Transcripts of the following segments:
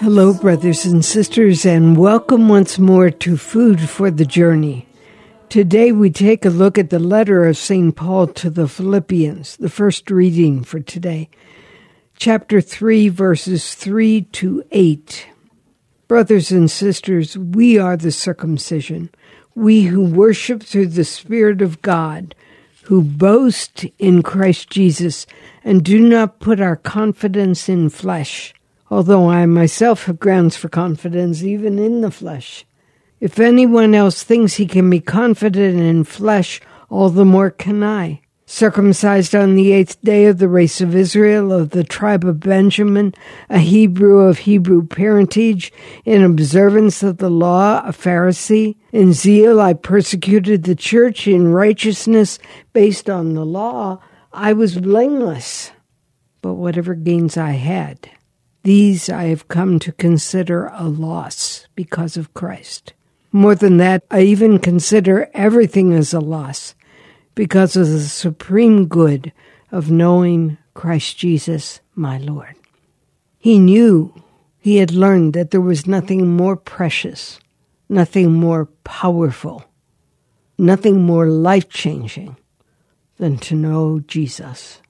Hello, brothers and sisters, and welcome once more to Food for the Journey. Today we take a look at the letter of St. Paul to the Philippians, the first reading for today, chapter 3, verses 3 to 8. Brothers and sisters, we are the circumcision, we who worship through the Spirit of God, who boast in Christ Jesus, and do not put our confidence in flesh, although I myself have grounds for confidence even in the flesh. If anyone else thinks he can be confident in flesh, all the more can I. Circumcised on the 8th day of the race of Israel, of the tribe of Benjamin, a Hebrew of Hebrew parentage, in observance of the law, a Pharisee. In zeal I persecuted the church, in righteousness based on the law I was blameless. But whatever gains I had, these I have come to consider a loss because of Christ. More than that, I even consider everything as a loss because of the supreme good of knowing Christ Jesus, my Lord. He knew, he had learned that there was nothing more precious, nothing more powerful, nothing more life-changing than to know Jesus.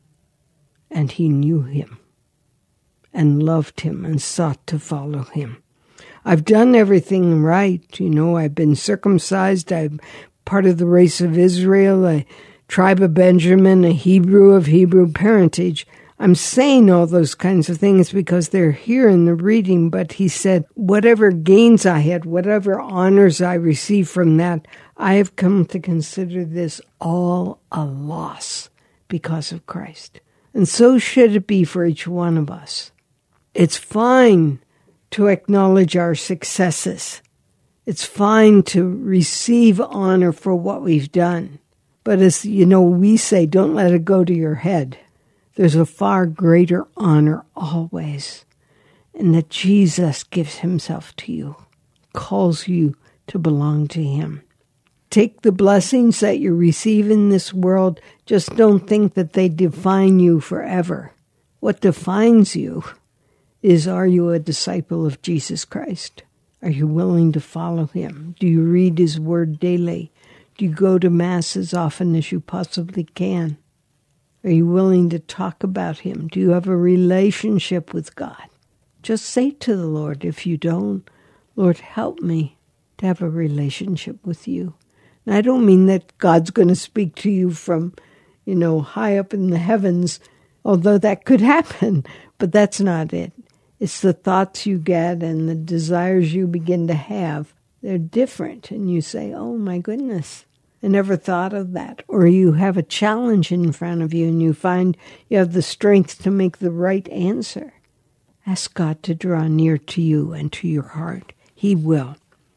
And he knew him and loved him and sought to follow him. I've done everything right. I've been circumcised. I'm part of the race of Israel, a tribe of Benjamin, a Hebrew of Hebrew parentage. I'm saying all those kinds of things because they're here in the reading, but he said, whatever gains I had, whatever honors I received from that, I have come to consider this all a loss because of Christ. And so should it be for each one of us. It's fine to acknowledge our successes. It's fine to receive honor for what we've done. But as we say, don't let it go to your head. There's a far greater honor always. And that Jesus gives himself to you, calls you to belong to him. Take the blessings that you receive in this world. Just don't think that they define you forever. What defines you is, are you a disciple of Jesus Christ? Are you willing to follow him? Do you read his word daily? Do you go to Mass as often as you possibly can? Are you willing to talk about him? Do you have a relationship with God? Just say to the Lord, if you don't, Lord, help me to have a relationship with you. And I don't mean that God's going to speak to you from, high up in the heavens, although that could happen, but that's not it. It's the thoughts you get and the desires you begin to have. They're different. And you say, oh my goodness, I never thought of that. Or you have a challenge in front of you and you find you have the strength to make the right answer. Ask God to draw near to you and to your heart. He will.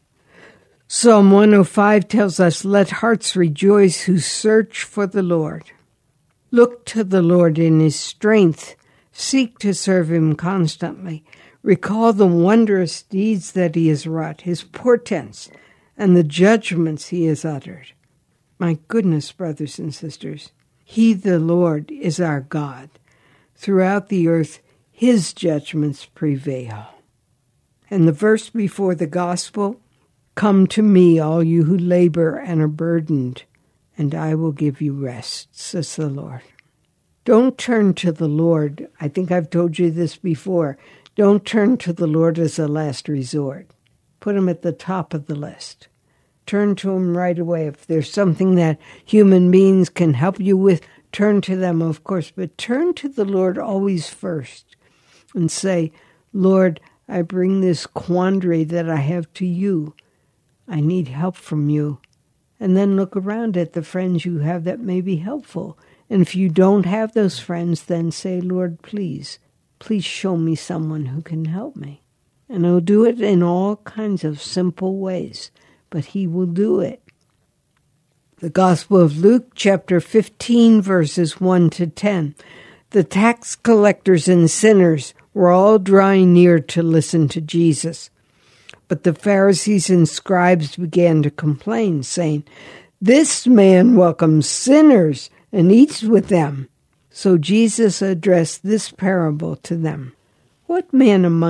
Psalm 105 tells us, let hearts rejoice who search for the Lord. Look to the Lord in his strength. Seek to serve him constantly. Recall the wondrous deeds that he has wrought, his portents, and the judgments he has uttered. My goodness, brothers and sisters, he, the Lord, is our God. Throughout the earth, his judgments prevail. And the verse before the gospel, come to me, all you who labor and are burdened, and I will give you rest, says the Lord. Don't turn to the Lord. I think I've told you this before. Don't turn to the Lord as a last resort. Put him at the top of the list. Turn to him right away. If there's something that human beings can help you with, turn to them, of course. But turn to the Lord always first and say, Lord, I bring this quandary that I have to you. I need help from you. And then look around at the friends you have that may be helpful. And if you don't have those friends, then say, Lord, please show me someone who can help me. And he'll do it in all kinds of simple ways, but he will do it. The Gospel of Luke, chapter 15, verses 1 to 10. The tax collectors and sinners were all drawing near to listen to Jesus. But the Pharisees and scribes began to complain, saying, this man welcomes sinners and eats with them. So Jesus addressed this parable to them. What man among you,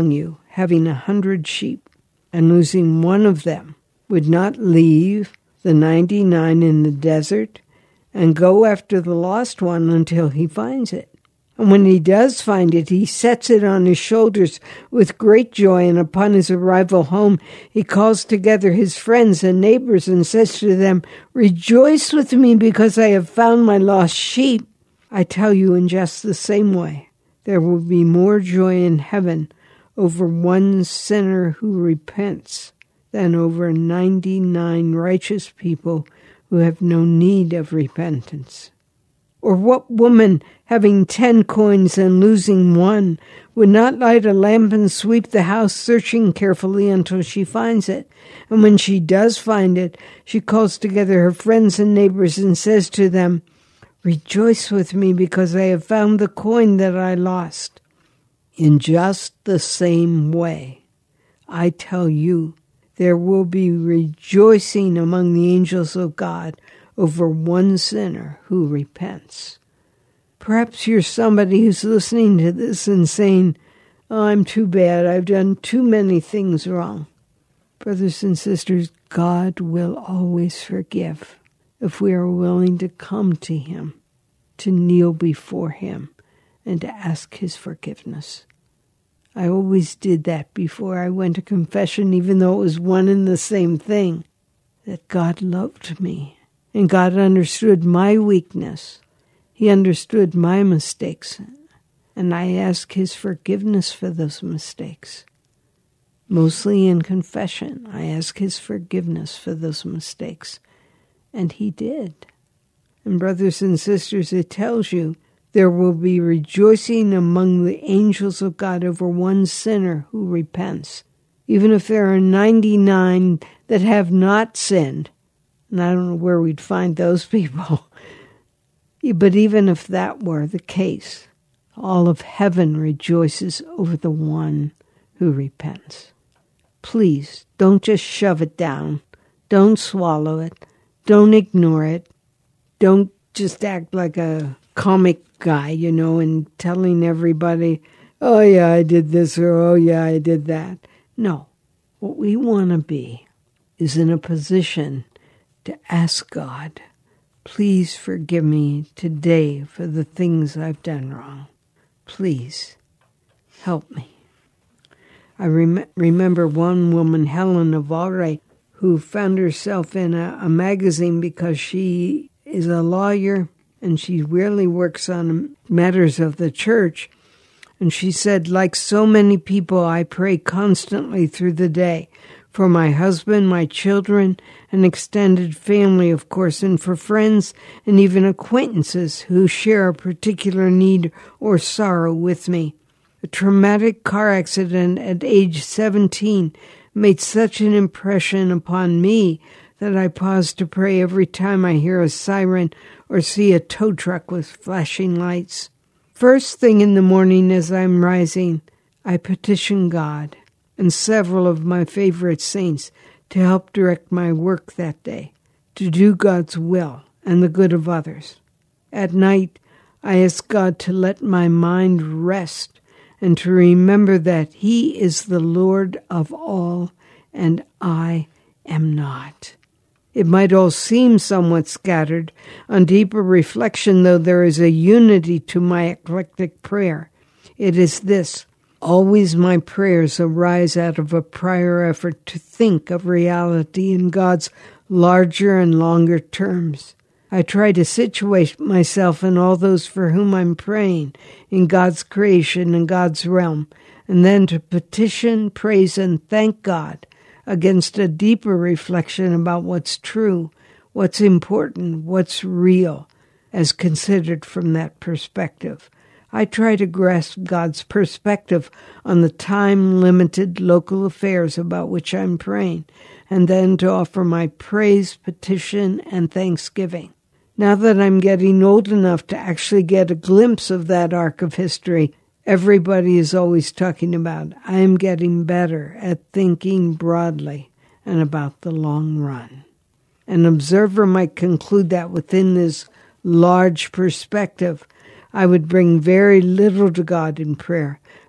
having 100 sheep, and losing one of them, would not leave the 99 in the desert and go after the lost one until he finds it. And when he does find it, he sets it on his shoulders with great joy, and upon his arrival home, he calls together his friends and neighbors and says to them, "Rejoice with me because I have found my lost sheep." I tell you, in just the same way, there will be more joy in heaven over one sinner who repents than over 99 righteous people who have no need of repentance. Or what woman, having 10 coins and losing one, would not light a lamp and sweep the house, searching carefully until she finds it? And when she does find it, she calls together her friends and neighbors and says to them, "Rejoice with me because I have found the coin that I lost." In just the same way, I tell you, there will be rejoicing among the angels of God over one sinner who repents. Perhaps you're somebody who's listening to this and saying, "Oh, I'm too bad. I've done too many things wrong." Brothers and sisters, God will always forgive if we are willing to come to Him, to kneel before Him, and to ask His forgiveness. I always did that before I went to confession, even though it was one and the same thing, that God loved me. And God understood my weakness. He understood my mistakes. And I ask His forgiveness for those mistakes. Mostly in confession, I ask His forgiveness for those mistakes. And He did. And brothers and sisters, it tells you there will be rejoicing among the angels of God over one sinner who repents. Even if there are 99 that have not sinned. And I don't know where we'd find those people. But even if that were the case, all of heaven rejoices over the one who repents. Please, don't just shove it down. Don't swallow it. Don't ignore it. Don't just act like a comic guy, and telling everybody, "Oh yeah, I did this," or "Oh yeah, I did that." No. What we want to be is in a position to ask God, "Please forgive me today for the things I've done wrong. Please help me." I remember one woman, Helen Navarre, who found herself in a magazine because she is a lawyer and she rarely works on matters of the church. And she said, "Like so many people, I pray constantly through the day for my husband, my children, and extended family, of course, and for friends and even acquaintances who share a particular need or sorrow with me. A traumatic car accident at age 17 made such an impression upon me that I pause to pray every time I hear a siren or see a tow truck with flashing lights. First thing in the morning as I'm rising, I petition God and several of my favorite saints to help direct my work that day, to do God's will and the good of others. At night, I ask God to let my mind rest and to remember that He is the Lord of all and I am not. It might all seem somewhat scattered. On deeper reflection, though, there is a unity to my eclectic prayer. It is this: always my prayers arise out of a prior effort to think of reality in God's larger and longer terms. I try to situate myself and all those for whom I'm praying in God's creation and God's realm, and then to petition, praise, and thank God against a deeper reflection about what's true, what's important, what's real, as considered from that perspective. I try to grasp God's perspective on the time-limited local affairs about which I'm praying, and then to offer my praise, petition, and thanksgiving. Now that I'm getting old enough to actually get a glimpse of that arc of history, everybody is always talking about, I am getting better at thinking broadly and about the long run. An observer might conclude that within this large perspective, I would bring very little to God in prayer,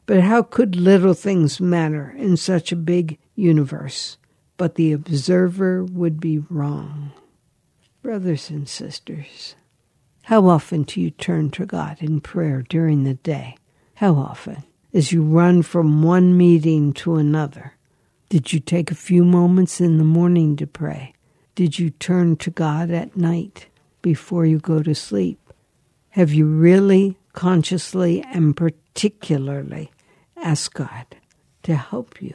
But how could little things matter in such a big universe? But the observer would be wrong. Brothers and sisters, how often do you turn to God in prayer during the day? How often? As you run from one meeting to another. Did you take a few moments in the morning to pray? Did you turn to God at night before you go to sleep? Have you really, consciously, and particularly asked God to help you?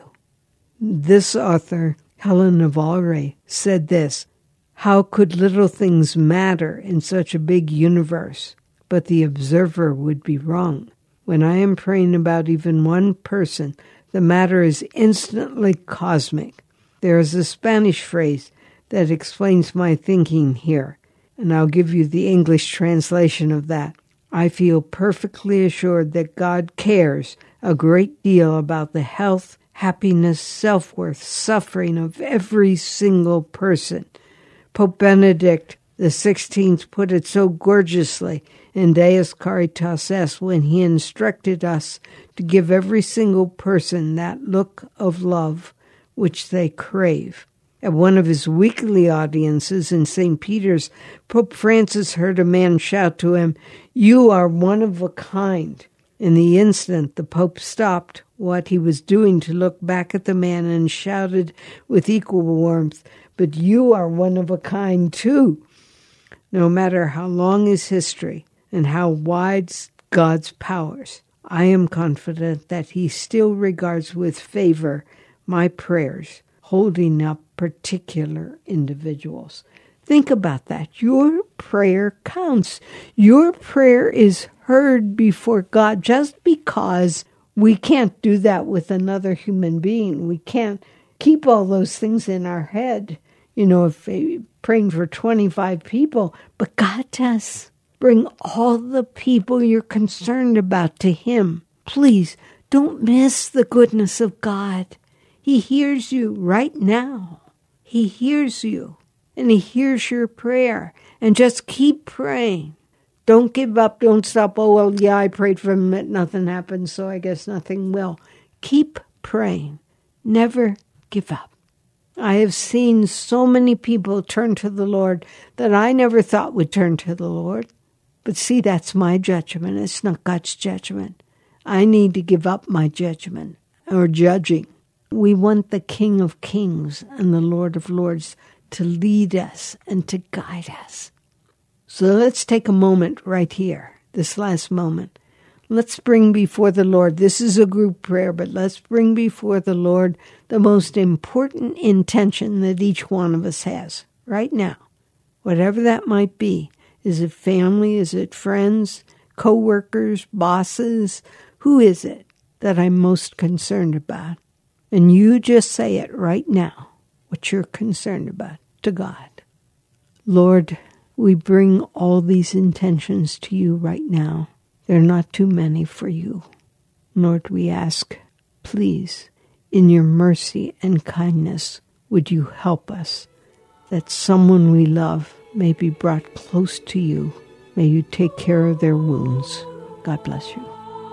This author, Helen Navarre, said this: how could little things matter in such a big universe? But the observer would be wrong. When I am praying about even one person, the matter is instantly cosmic. There is a Spanish phrase that explains my thinking here, and I'll give you the English translation of that. I feel perfectly assured that God cares a great deal about the health, happiness, self-worth, suffering of every single person. Pope Benedict XVI put it so gorgeously in Deus Caritas Est when he instructed us to give every single person that look of love which they crave. At one of his weekly audiences in St. Peter's, Pope Francis heard a man shout to him, "You are one of a kind." In the instant, the Pope stopped what he was doing to look back at the man and shouted with equal warmth, "But you are one of a kind too." No matter how long his history and how wide God's powers, I am confident that he still regards with favor my prayers, holding up particular individuals. Think about that. Your prayer counts. Your prayer is heard before God. Just because we can't do that with another human being, we can't keep all those things in our head. If praying for 25 people, but God does. Bring all the people you're concerned about to him. Please don't miss the goodness of God. He hears you right now. He hears you, and he hears your prayer. And just keep praying. Don't give up. Don't stop. Oh, well, yeah, I prayed for him, but nothing happened, so I guess nothing will. Keep praying. Never give up. I have seen so many people turn to the Lord that I never thought would turn to the Lord. But see, that's my judgment. It's not God's judgment. I need to give up my judgment or judging. We want the King of Kings and the Lord of Lords to lead us and to guide us. So let's take a moment right here, this last moment. Let's bring before the Lord, this is a group prayer, but let's bring before the Lord the most important intention that each one of us has right now. Whatever that might be. Is it family? Is it friends? Co-workers? Bosses? Who is it that I'm most concerned about? And you just say it right now, what you're concerned about, to God. Lord, we bring all these intentions to you right now. They're not too many for you. Lord, we ask, please, in your mercy and kindness, would you help us that someone we love may be brought close to you. May you take care of their wounds. God bless you.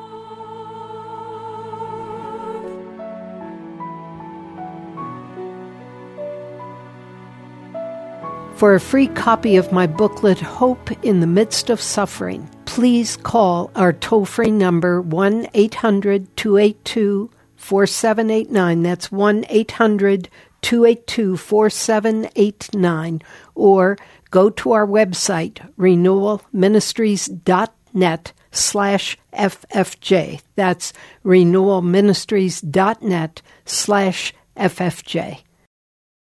For a free copy of my booklet, Hope in the Midst of Suffering, please call our toll-free number 1-800-282-4789. That's 1-800-282-4789. Or go to our website, renewalministries.net/FFJ. That's renewalministries.net/FFJ.